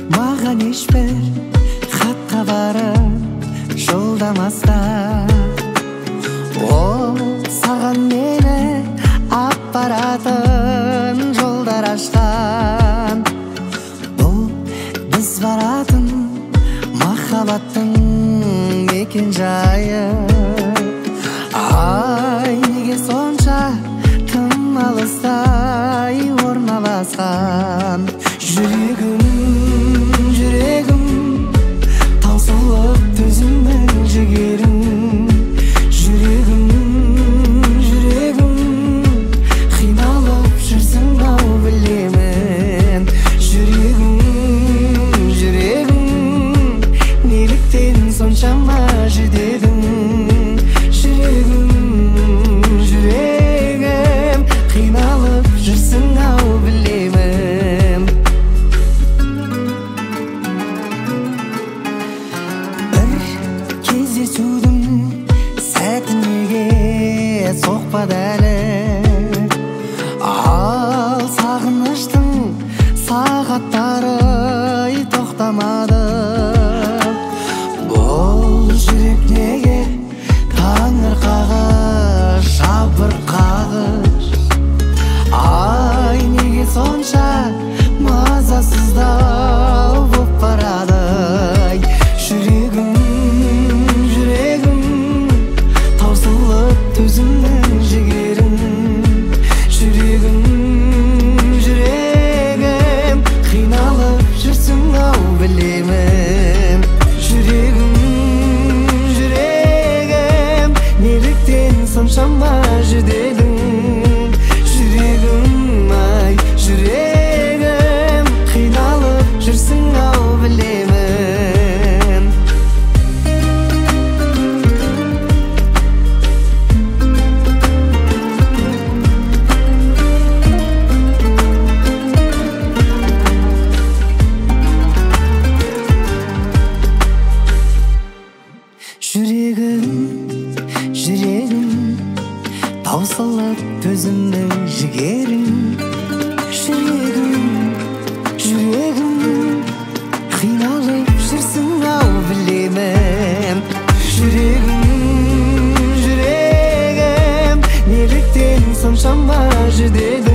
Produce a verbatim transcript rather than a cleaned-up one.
маған ешбір хат хабары жолдамаста. Ол саған мені апаратын жолдар ашқан. Бұл біз баратын махаббаттың мекен жайы. Ай, неге сонша тым алыстай орналасқан. Жүрегім, жүрегім таусылып төзімнің жігерін. Жүрегім, жүрегім қиналып жүрсің ау білемін. Жүрегім, жүрегім неліктен соншама жүдедің. Жүрегім, жүрегім қиналып жүрсің ау білемін. Бір кездесудің сәті неге соқпады әлі. Ал сағыныштың сағаттары тоқтамады. Бұл жүрек неге таңырқағыш, жабырқағыш. Ай, неге сонша мазасыздау боп барады. Жүрегім, жүрегім таусылып төзімнің жігерін. Жүрегім, жүрегім қиналып жүрсің ау білемін. Жүрегім, жүрегім неліктен соншама жүдедің. Жүрегім, ай, жүрегім қиналып жүрсің ау білемін. Жүрегім, жүрегім таусылып төзімнің жігерін. Жүрегім, жүрегім қиналып жүрсің ау білемін. Жүрегім, жүрегім неліктен соншама жүдедің.